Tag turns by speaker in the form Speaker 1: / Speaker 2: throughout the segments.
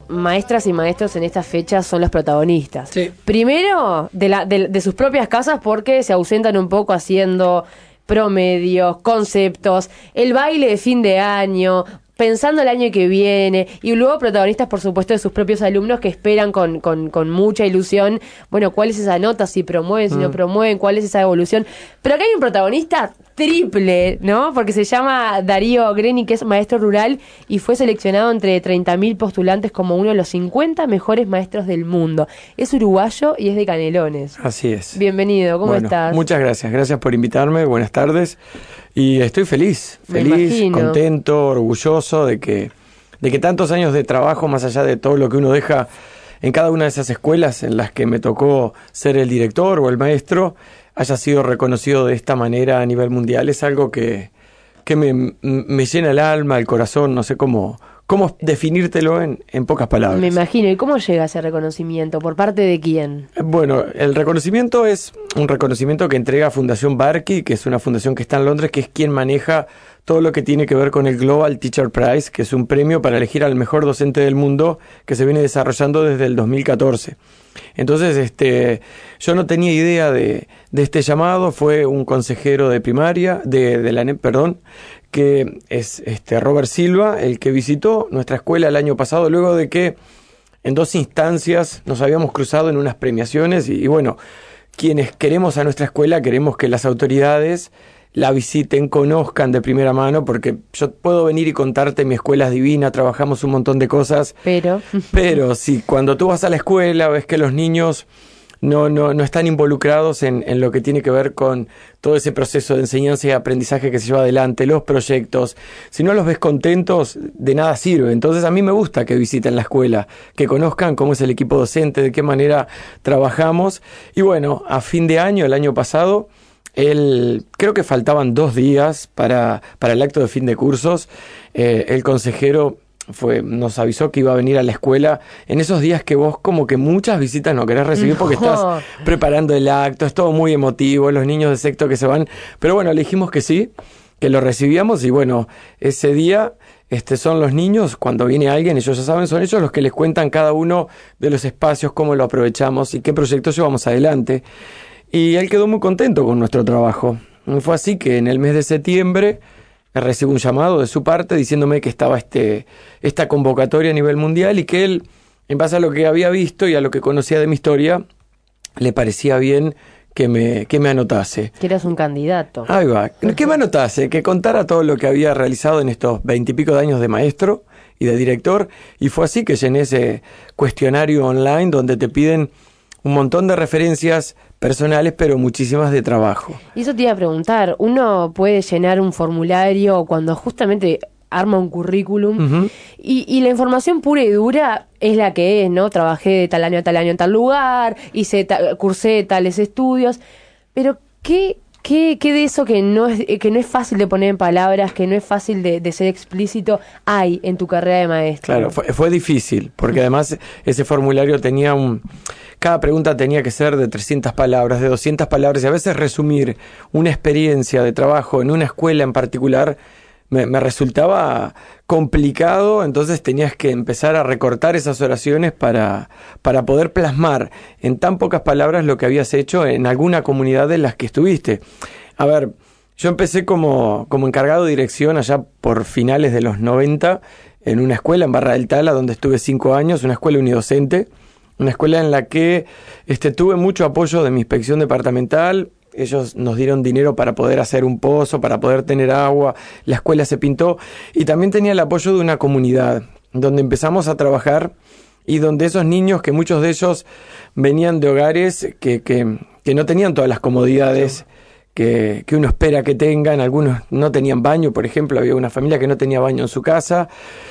Speaker 1: maestras y maestros en estas fechas son los protagonistas.
Speaker 2: Sí.
Speaker 1: Primero, de sus propias casas, porque se ausentan un poco haciendo promedios, conceptos, el baile de fin de año, pensando el año que viene, y luego protagonistas, por supuesto, de sus propios alumnos que esperan con mucha ilusión, bueno, cuál es esa nota, si promueven, si no promueven, cuál es esa evolución. Pero acá hay un protagonista triple, ¿no? Porque se llama Darío Greni, que es maestro rural y fue seleccionado entre 30.000 postulantes como uno de los 50 mejores maestros del mundo. Es uruguayo y es de Canelones.
Speaker 3: Así es.
Speaker 1: Bienvenido, ¿cómo estás?
Speaker 3: Muchas gracias, gracias por invitarme, buenas tardes. Y estoy feliz, contento, orgulloso de que tantos años de trabajo, más allá de todo lo que uno deja en cada una de esas escuelas en las que me tocó ser el director o el maestro, haya sido reconocido de esta manera a nivel mundial. Es algo que me llena el alma, el corazón, no sé cómo definírtelo en pocas palabras.
Speaker 1: Me imagino. ¿Y cómo llega ese reconocimiento? ¿Por parte de quién?
Speaker 3: Bueno, el reconocimiento es un reconocimiento que entrega Fundación Barkey, que es una fundación que está en Londres, que es quien maneja todo lo que tiene que ver con el Global Teacher Prize, que es un premio para elegir al mejor docente del mundo que se viene desarrollando desde el 2014. Entonces, yo no tenía idea de este llamado. Fue un consejero de primaria, de la ANEP, que es Robert Silva, el que visitó nuestra escuela el año pasado, luego de que en 2 instancias nos habíamos cruzado en unas premiaciones y bueno, quienes queremos a nuestra escuela, queremos que las autoridades la visiten, conozcan de primera mano, porque yo puedo venir y contarte mi escuela es divina, trabajamos un montón de cosas, pero si cuando tú vas a la escuela ves que los niños no están involucrados en lo que tiene que ver con todo ese proceso de enseñanza y aprendizaje que se lleva adelante, los proyectos, si no los ves contentos, de nada sirve. Entonces a mí me gusta que visiten la escuela, que conozcan cómo es el equipo docente, de qué manera trabajamos. Y bueno, a fin de año, el año pasado, creo que faltaban 2 días para el acto de fin de cursos. El consejero nos avisó que iba a venir a la escuela en esos días que vos como que muchas visitas no querés recibir porque estás preparando el acto, es todo muy emotivo, los niños de sexto que se van, pero bueno, le dijimos que sí, que lo recibíamos y bueno, ese día son los niños, cuando viene alguien, ellos ya saben, son ellos los que les cuentan cada uno de los espacios, cómo lo aprovechamos y qué proyectos llevamos adelante. Y él quedó muy contento con nuestro trabajo. Fue así que en el mes de septiembre recibo un llamado de su parte diciéndome que estaba esta convocatoria a nivel mundial y que él, en base a lo que había visto y a lo que conocía de mi historia, le parecía bien que me anotase.
Speaker 1: Que eras un candidato.
Speaker 3: Ahí va. Que me anotase, que contara todo lo que había realizado en estos 20 y pico de años de maestro y de director. Y fue así que llené ese cuestionario online donde te piden un montón de referencias personales, pero muchísimas de trabajo.
Speaker 1: Y eso te iba a preguntar, uno puede llenar un formulario cuando justamente arma un currículum y la información pura y dura es la que es, ¿no? Trabajé de tal año a tal año en tal lugar, cursé tales estudios, pero ¿qué de eso que no es fácil de poner en palabras, que no es fácil de ser explícito, hay en tu carrera de maestro?
Speaker 3: Claro, fue difícil, porque además ese formulario tenía cada pregunta tenía que ser de 300 palabras, de 200 palabras, y a veces resumir una experiencia de trabajo en una escuela en particular me resultaba complicado, entonces tenías que empezar a recortar esas oraciones para poder plasmar en tan pocas palabras lo que habías hecho en alguna comunidad de las que estuviste. A ver, yo empecé como encargado de dirección allá por finales de los 90 en una escuela en Barra del Tala donde estuve 5 años, una escuela unidocente, una escuela en la que tuve mucho apoyo de mi inspección departamental. Ellos nos dieron dinero para poder hacer un pozo, para poder tener agua, la escuela se pintó y también tenía el apoyo de una comunidad donde empezamos a trabajar y donde esos niños, que muchos de ellos venían de hogares que no tenían todas las comodidades que uno espera que tengan, algunos no tenían baño, por ejemplo, había una familia que no tenía baño en su casa.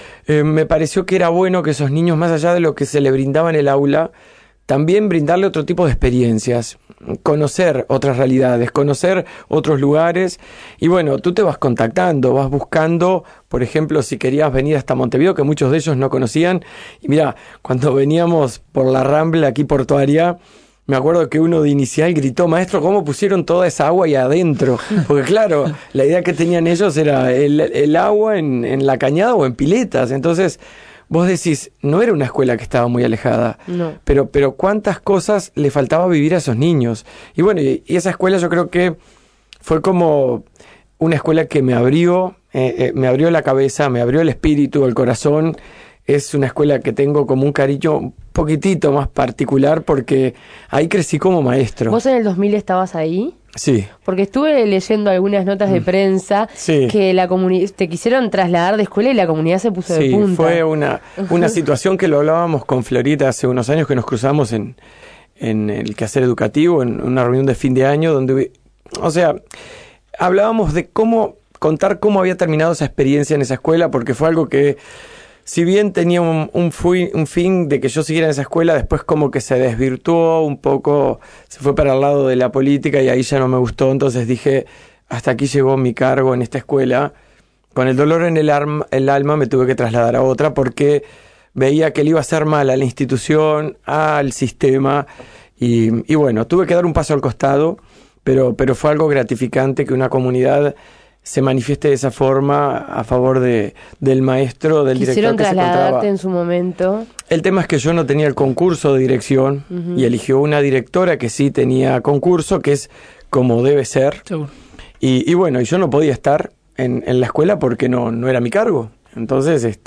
Speaker 3: Me pareció que era bueno que esos niños, más allá de lo que se le brindaba en el aula, también brindarle otro tipo de experiencias, conocer otras realidades, conocer otros lugares. Y bueno, tú te vas contactando, vas buscando, por ejemplo, si querías venir hasta Montevideo, que muchos de ellos no conocían. Y mira, cuando veníamos por la Rambla aquí portuaria, me acuerdo que uno de inicial gritó: maestro, ¿cómo pusieron toda esa agua ahí adentro? Porque claro, la idea que tenían ellos era el agua en la cañada o en piletas. Entonces, vos decís, no era una escuela que estaba muy alejada,
Speaker 1: No.
Speaker 3: pero cuántas cosas le faltaba vivir a esos niños. Y bueno, y esa escuela yo creo que fue como una escuela que me abrió la cabeza, me abrió el espíritu, el corazón. Es una escuela que tengo como un cariño un poquitito más particular porque ahí crecí como maestro.
Speaker 1: ¿Vos en el 2000 estabas ahí?
Speaker 3: Sí.
Speaker 1: Porque estuve leyendo algunas notas de prensa
Speaker 3: Sí.
Speaker 1: que te quisieron trasladar de escuela y la comunidad se puso de
Speaker 3: Sí,
Speaker 1: punta.
Speaker 3: fue una situación que lo hablábamos con Florita hace unos años, que nos cruzamos en el quehacer educativo, en una reunión de fin de año, donde, o sea, hablábamos de contar cómo había terminado esa experiencia en esa escuela, porque fue algo que, si bien tenía un fin de que yo siguiera en esa escuela, después como que se desvirtuó un poco, se fue para el lado de la política y ahí ya no me gustó. Entonces dije, hasta aquí llegó mi cargo en esta escuela. Con el dolor en el alma me tuve que trasladar a otra porque veía que le iba a hacer mal a la institución, al sistema. Y bueno, tuve que dar un paso al costado, pero fue algo gratificante que una comunidad se manifieste de esa forma a favor del maestro, del director que se encontraba.
Speaker 1: Quisieron trasladarte en su momento.
Speaker 3: El tema es que yo no tenía el concurso de dirección y eligió una directora que sí tenía concurso, que es como debe ser.
Speaker 2: Seguro.
Speaker 3: Y bueno, y yo no podía estar en la escuela porque no era mi cargo. Entonces,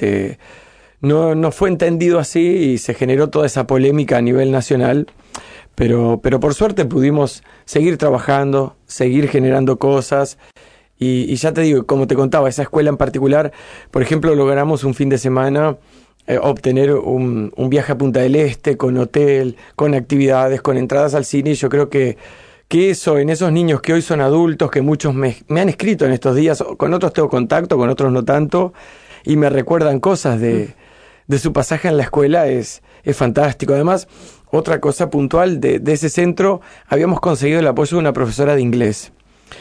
Speaker 3: no fue entendido así y se generó toda esa polémica a nivel nacional. Pero por suerte pudimos seguir trabajando, seguir generando cosas. Y ya te digo, como te contaba, esa escuela en particular, por ejemplo, logramos un fin de semana obtener un viaje a Punta del Este, con hotel, con actividades, con entradas al cine. Y yo creo que eso, en esos niños que hoy son adultos, que muchos me han escrito en estos días, con otros tengo contacto, con otros no tanto, y me recuerdan cosas de su pasaje en la escuela, es fantástico. Además, otra cosa puntual de ese centro, habíamos conseguido el apoyo de una profesora de inglés.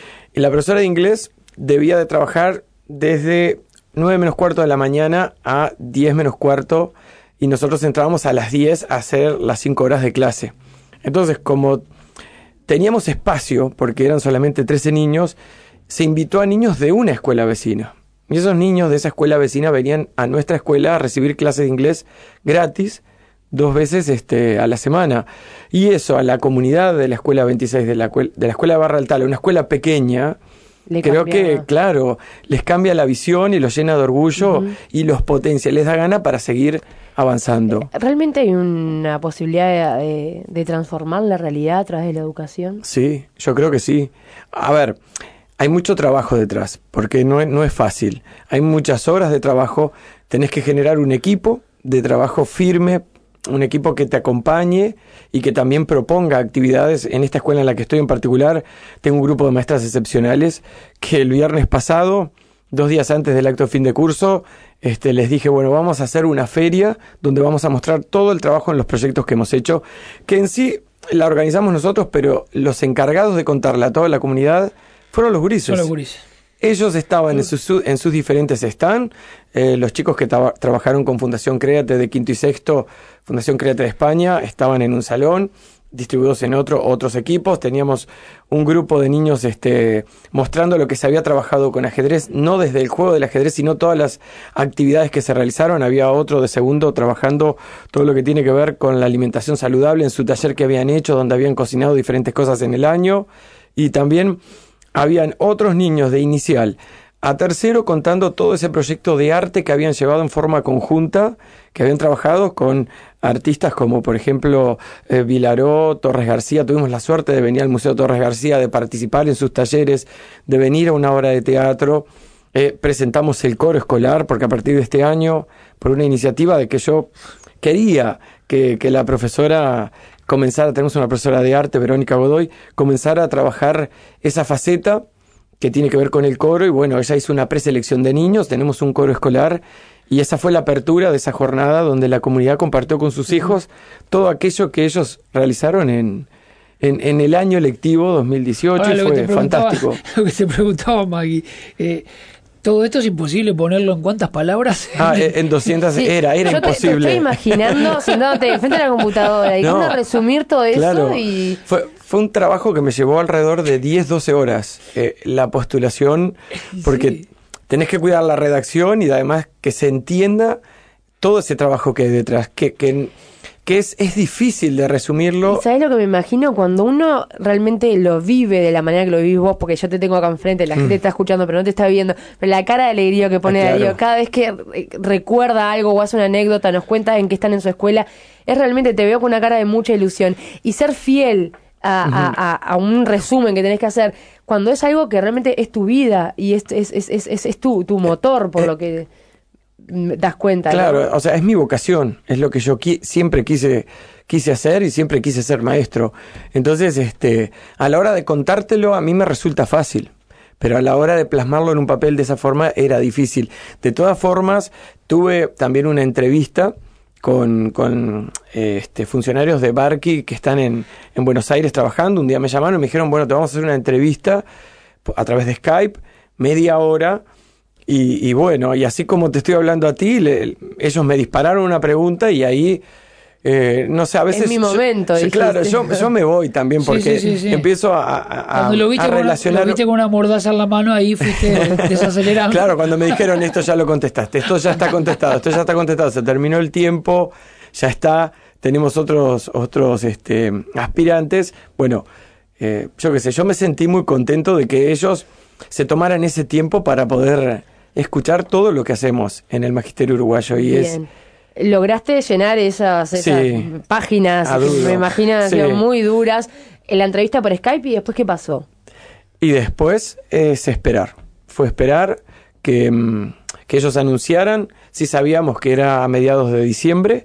Speaker 3: Y la profesora de inglés debía de trabajar desde 9 menos cuarto de la mañana a 10 menos cuarto, y nosotros entrábamos a las 10 a hacer las 5 horas de clase. Entonces, como teníamos espacio, porque eran solamente 13 niños, se invitó a niños de una escuela vecina. Y esos niños de esa escuela vecina venían a nuestra escuela a recibir clases de inglés gratis 2 veces a la semana. Y eso a la comunidad de la escuela 26, de la escuela de Barra del Tala, una escuela pequeña, creo que, claro, les cambia la visión y los llena de orgullo y los potencia, les da gana para seguir avanzando.
Speaker 1: ¿Realmente hay una posibilidad de transformar la realidad a través de la educación?
Speaker 3: Sí, yo creo que sí. A ver, hay mucho trabajo detrás, porque no es fácil. Hay muchas horas de trabajo, tenés que generar un equipo de trabajo firme, un equipo que te acompañe y que también proponga actividades. En esta escuela en la que estoy en particular, tengo un grupo de maestras excepcionales que el viernes pasado, 2 días antes del acto de fin de curso, les dije, bueno, vamos a hacer una feria donde vamos a mostrar todo el trabajo en los proyectos que hemos hecho, que en sí la organizamos nosotros, pero los encargados de contarla a toda la comunidad fueron los gurises.
Speaker 2: Son los gurises.
Speaker 3: Ellos estaban en sus diferentes stands, los chicos que trabajaron con Fundación Créate de quinto y sexto, Fundación Créate de España, estaban en un salón, distribuidos en otros equipos. Teníamos un grupo de niños mostrando lo que se había trabajado con ajedrez, no desde el juego del ajedrez, sino todas las actividades que se realizaron. Había otro de segundo trabajando todo lo que tiene que ver con la alimentación saludable en su taller que habían hecho, donde habían cocinado diferentes cosas en el año, y también habían otros niños de inicial a tercero contando todo ese proyecto de arte que habían llevado en forma conjunta, que habían trabajado con artistas como por ejemplo Vilaró, Torres García. Tuvimos la suerte de venir al Museo Torres García, de participar en sus talleres, de venir a una obra de teatro. Presentamos el coro escolar, porque a partir de este año, por una iniciativa de que yo quería que la profesora tenemos una profesora de arte, Verónica Godoy, comenzara a trabajar esa faceta que tiene que ver con el coro, y bueno, ella hizo una preselección de niños, tenemos un coro escolar, y esa fue la apertura de esa jornada donde la comunidad compartió con sus hijos todo aquello que ellos realizaron en el año lectivo 2018. Ahora, y fue fantástico.
Speaker 2: Lo que te preguntaba, Maggie, todo esto es imposible ponerlo en cuántas palabras.
Speaker 3: En 200 sí, era imposible.
Speaker 1: Te estoy imaginando sentándote frente a la computadora y cómo resumir todo eso.
Speaker 3: Claro,
Speaker 1: y
Speaker 3: fue un trabajo que me llevó alrededor de 10-12 horas. La postulación, porque tenés que cuidar la redacción y además que se entienda todo ese trabajo que hay detrás, que es difícil de resumirlo.
Speaker 1: ¿Y sabés lo que me imagino? Cuando uno realmente lo vive de la manera que lo vivís vos, porque yo te tengo acá enfrente, la gente está escuchando pero no te está viendo, pero la cara de alegría que pone
Speaker 3: claro.
Speaker 1: Darío cada vez que recuerda algo o hace una anécdota, nos cuenta en qué están en su escuela, es realmente, te veo con una cara de mucha ilusión. Y ser fiel a un resumen que tenés que hacer, cuando es algo que realmente es tu vida y es tu motor, por lo que das cuenta.
Speaker 3: Claro,
Speaker 1: ¿no?
Speaker 3: o sea, es mi vocación, es lo que yo siempre quise hacer y siempre quise ser maestro. Entonces, a la hora de contártelo a mí me resulta fácil, pero a la hora de plasmarlo en un papel de esa forma era difícil. De todas formas, tuve también una entrevista con funcionarios de Barky que están en Buenos Aires trabajando. Un día me llamaron y me dijeron, bueno, te vamos a hacer una entrevista a través de Skype, media hora. Y bueno, y así como te estoy hablando a ti, ellos me dispararon una pregunta y ahí, no sé, a veces...
Speaker 1: Es mi momento.
Speaker 3: Claro, yo me voy también porque
Speaker 2: sí.
Speaker 3: empiezo a
Speaker 2: cuando lo viste
Speaker 3: relacionar...
Speaker 2: Lo viste con una mordaza en la mano, ahí fuiste desacelerando.
Speaker 3: Claro, cuando me dijeron esto ya lo contestaste, esto ya está contestado, se terminó el tiempo, ya está, tenemos otros aspirantes. Bueno, yo qué sé, yo me sentí muy contento de que ellos se tomaran ese tiempo para poder escuchar todo lo que hacemos en el Magisterio Uruguayo. Y
Speaker 1: bien. Lograste llenar esas páginas, que me imagino han sido muy duras, en la entrevista por Skype, y después ¿qué pasó?
Speaker 3: Y después es esperar. Fue esperar que ellos anunciaran. Sí sabíamos que era a mediados de diciembre,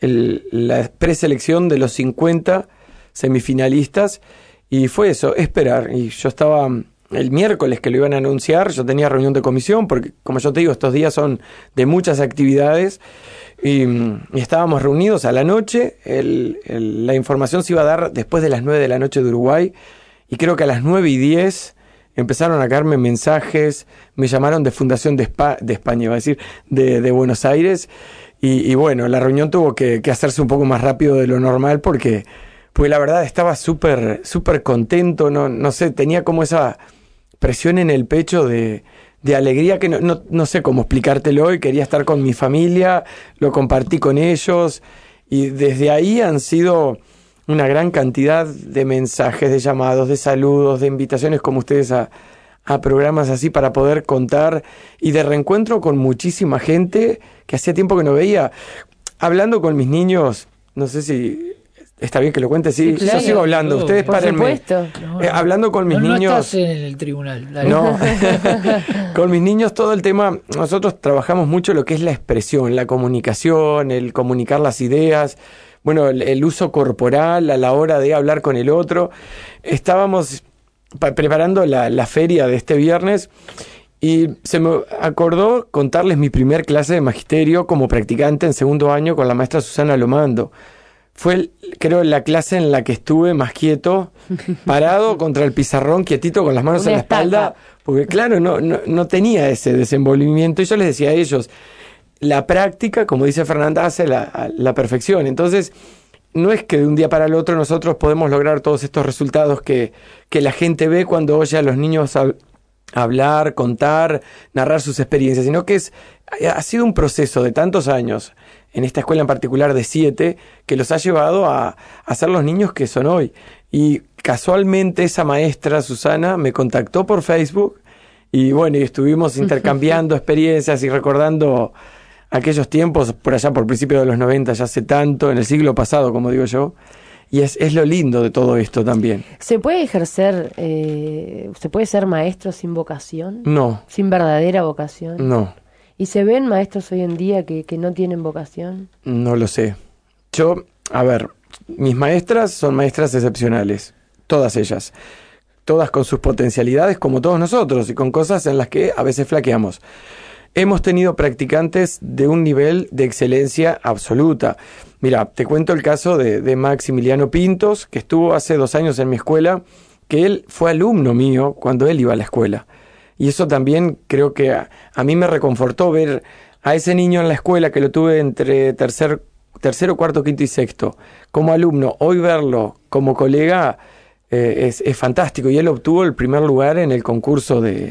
Speaker 3: la preselección de los 50 semifinalistas, y fue eso, esperar. Y yo estaba... El miércoles que lo iban a anunciar, yo tenía reunión de comisión, porque como yo te digo, estos días son de muchas actividades, y estábamos reunidos a la noche. La información se iba a dar después de las 9 de la noche de Uruguay, y creo que a las 9:10 empezaron a caerme mensajes, me llamaron de Fundación de España, iba a decir, de Buenos Aires, y bueno, la reunión tuvo que hacerse un poco más rápido de lo normal, porque la verdad estaba súper contento, no sé, tenía como esa presión en el pecho de alegría que no sé cómo explicártelo, y quería estar con mi familia, lo compartí con ellos, y desde ahí han sido una gran cantidad de mensajes, de llamados, de saludos, de invitaciones como ustedes a programas así para poder contar, y de reencuentro con muchísima gente que hacía tiempo que no veía. Hablando con mis niños, no sé si... ¿Está bien que lo cuente? Sí,
Speaker 1: claro.
Speaker 3: Yo sigo hablando. Ustedes párenme. Hablando con mis niños...
Speaker 2: No estás en el tribunal.
Speaker 3: No. Con mis niños todo el tema... Nosotros trabajamos mucho lo que es la expresión, la comunicación, el comunicar las ideas, bueno, el uso corporal a la hora de hablar con el otro. Estábamos preparando la feria de este viernes, y se me acordó contarles mi primer clase de magisterio como practicante en segundo año con la maestra Susana Lomando. Fue, creo, la clase en la que estuve más quieto, parado contra el pizarrón, quietito, con las manos en la espalda, porque claro, no tenía ese desenvolvimiento. Y yo les decía a ellos, la práctica, como dice Fernanda, hace la perfección. Entonces, no es que de un día para el otro nosotros podemos lograr todos estos resultados que la gente ve cuando oye a los niños hablar, contar, narrar sus experiencias, sino que ha sido un proceso de tantos años, en esta escuela en particular de 7, que los ha llevado a ser los niños que son hoy. Y casualmente esa maestra, Susana, me contactó por Facebook, y bueno, y estuvimos intercambiando experiencias y recordando aquellos tiempos, por allá por principios de los 90, ya hace tanto, en el siglo pasado, como digo yo. Y es lo lindo de todo esto también.
Speaker 1: ¿Se puede ejercer, se puede ser maestro sin vocación?
Speaker 3: No.
Speaker 1: ¿Sin verdadera vocación?
Speaker 3: No.
Speaker 1: ¿Y se ven maestros hoy en día que no tienen vocación?
Speaker 3: No lo sé. Yo, a ver, mis maestras son maestras excepcionales, todas ellas. Todas con sus potencialidades, como todos nosotros, y con cosas en las que a veces flaqueamos. Hemos tenido practicantes de un nivel de excelencia absoluta. Mira, te cuento el caso de Maximiliano Pintos, que estuvo hace 2 años en mi escuela, que él fue alumno mío cuando él iba a la escuela. Y eso también creo que a mí me reconfortó ver a ese niño en la escuela, que lo tuve entre tercero, cuarto, quinto y sexto, como alumno. Hoy verlo como colega es fantástico. Y él obtuvo el primer lugar en el concurso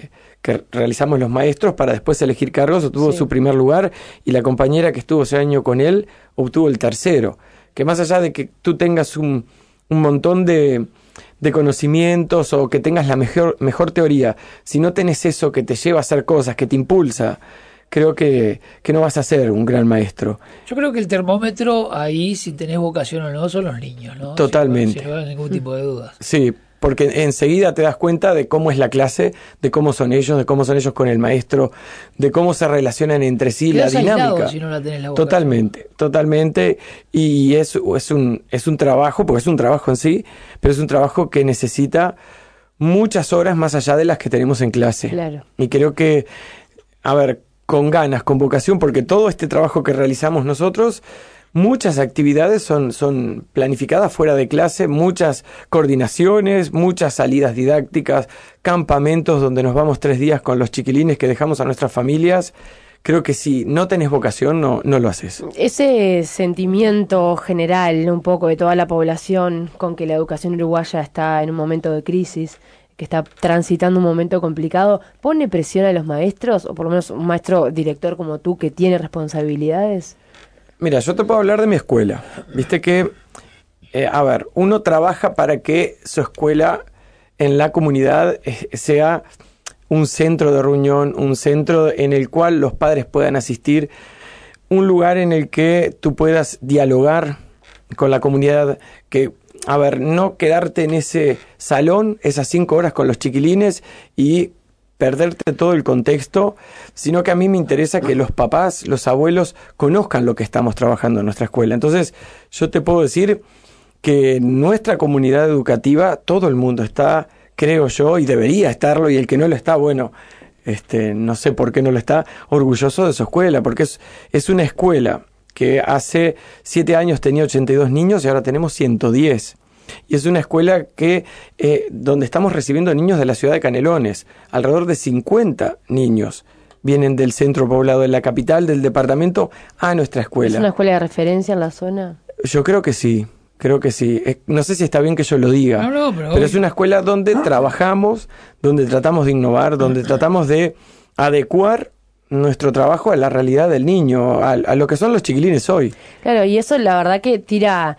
Speaker 3: que realizamos los maestros para después elegir cargos, obtuvo
Speaker 1: Sí.
Speaker 3: su primer lugar, y la compañera que estuvo ese año con él obtuvo el tercero. Que más allá de que tú tengas un montón de conocimientos o que tengas la mejor teoría, si no tenés eso que te lleva a hacer cosas, que te impulsa, creo que no vas a ser un gran maestro.
Speaker 2: Yo creo que el termómetro ahí, si tenés vocación o no, son los niños, ¿no?
Speaker 3: Totalmente.
Speaker 2: Si no hay ningún tipo de dudas.
Speaker 3: Sí, porque enseguida te das cuenta de cómo es la clase, de cómo son ellos con el maestro, de cómo se relacionan entre sí,
Speaker 2: Quedás
Speaker 3: la dinámica.
Speaker 2: aislado si no la tenés la vocación.
Speaker 3: Totalmente. Y es un trabajo, porque es un trabajo en sí, pero es un trabajo que necesita muchas horas más allá de las que tenemos en clase.
Speaker 1: Claro.
Speaker 3: Y creo que, a ver, con ganas, con vocación, porque todo este trabajo que realizamos nosotros, muchas actividades son planificadas fuera de clase, muchas coordinaciones, muchas salidas didácticas, campamentos donde nos vamos 3 días con los chiquilines que dejamos a nuestras familias. Creo que si no tenés vocación, no lo haces.
Speaker 1: Ese sentimiento general, un poco de toda la población, con que la educación uruguaya está en un momento de crisis, que está transitando un momento complicado, ¿pone presión a los maestros, o por lo menos un maestro director como tú que tiene responsabilidades?
Speaker 3: Mira, yo te puedo hablar de mi escuela. Viste que, uno trabaja para que su escuela en la comunidad sea un centro de reunión, un centro en el cual los padres puedan asistir, un lugar en el que tú puedas dialogar con la comunidad, que, no quedarte en ese salón, esas 5 horas con los chiquilines y perderte todo el contexto, sino que a mí me interesa que los papás, los abuelos, conozcan lo que estamos trabajando en nuestra escuela. Entonces, yo te puedo decir que en nuestra comunidad educativa todo el mundo está, creo yo, y debería estarlo, y el que no lo está, bueno, no sé por qué no lo está, orgulloso de su escuela, porque es una escuela que hace 7 años tenía 82 niños y ahora tenemos 110. Y es una escuela que donde estamos recibiendo niños de la ciudad de Canelones. Alrededor de 50 niños vienen del centro poblado de la capital del departamento a nuestra escuela.
Speaker 1: ¿Es una escuela de referencia en la zona?
Speaker 3: Yo creo que sí. No sé si está bien que yo lo diga, pero es una escuela donde trabajamos, donde tratamos de innovar, donde tratamos de adecuar nuestro trabajo a la realidad del niño, a lo que son los chiquilines hoy.
Speaker 1: Claro, y eso la verdad que tira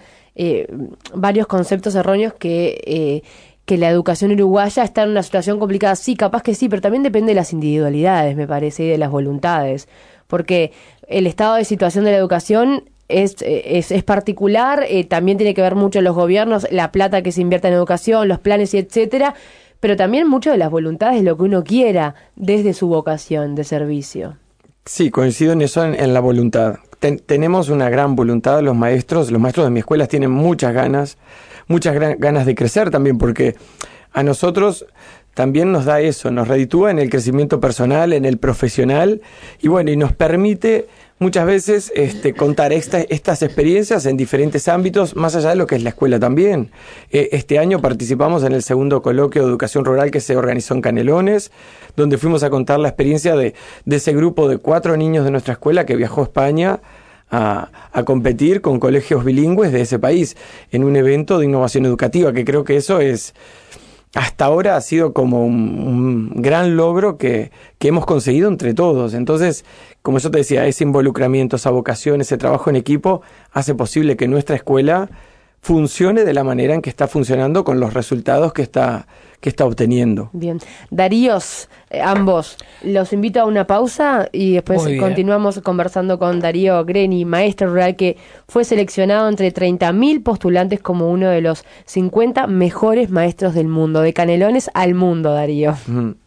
Speaker 1: varios conceptos erróneos que la educación uruguaya está en una situación complicada. Sí, capaz que sí, pero también depende de las individualidades, me parece, y de las voluntades, porque el estado de situación de la educación es particular, también tiene que ver mucho los gobiernos, la plata que se invierte en educación, los planes y etcétera, pero también mucho de las voluntades, lo que uno quiera desde su vocación de servicio.
Speaker 3: Sí, coincido en eso, en la voluntad. Tenemos una gran voluntad, los maestros de mi escuela tienen muchas ganas de crecer también, porque a nosotros también nos da eso, nos reditúa en el crecimiento personal, en el profesional, y bueno, y nos permite muchas veces contar estas experiencias en diferentes ámbitos, más allá de lo que es la escuela también. Este año participamos en el segundo coloquio de educación rural que se organizó en Canelones, donde fuimos a contar la experiencia de ese grupo de 4 niños de nuestra escuela que viajó a España a competir con colegios bilingües de ese país en un evento de innovación educativa, que creo que eso hasta ahora ha sido como un gran logro que hemos conseguido entre todos. Entonces, como yo te decía, ese involucramiento, esa vocación, ese trabajo en equipo hace posible que nuestra escuela funcione de la manera en que está funcionando, con los resultados que está obteniendo.
Speaker 1: Bien. Daríos, ambos, los invito a una pausa y después continuamos conversando con Darío Greni, maestro rural que fue seleccionado entre 30.000 postulantes como uno de los 50 mejores maestros del mundo, de Canelones al mundo, Darío.